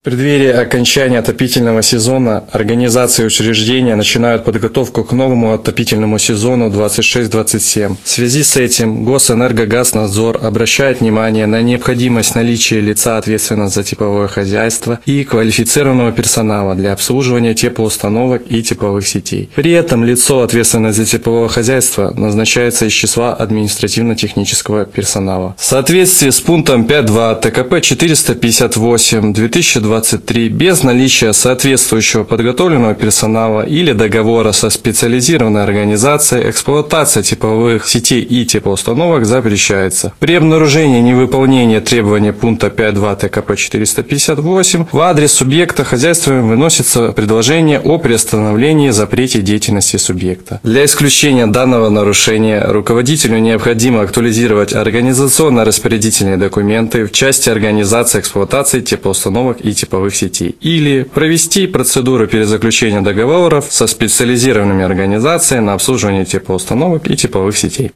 В преддверии окончания отопительного сезона организации и учреждения начинают подготовку к новому отопительному сезону 26-27. В связи с этим Госэнергогазнадзор обращает внимание на необходимость наличия лица, ответственного за тепловое хозяйство, и квалифицированного персонала для обслуживания теплоустановок и тепловых сетей. При этом лицо, ответственное за тепловое хозяйство, назначается из числа административно-технического персонала. В соответствии с пунктом 5.2 ТКП 458/2023 без наличия соответствующего подготовленного персонала или договора со специализированной организацией эксплуатация тепловых сетей и теплоустановок запрещается. При обнаружении невыполнения требований пункта 5.2 ТКП 458 в адрес субъекта хозяйством выносится предложение о приостановлении запрете деятельности субъекта. Для исключения данного нарушения руководителю необходимо актуализировать организационно-распорядительные документы в части организации эксплуатации теплоустановок и тепловых сетей или провести процедуру перезаключения договоров со специализированными организациями на обслуживание теплоустановок и тепловых сетей.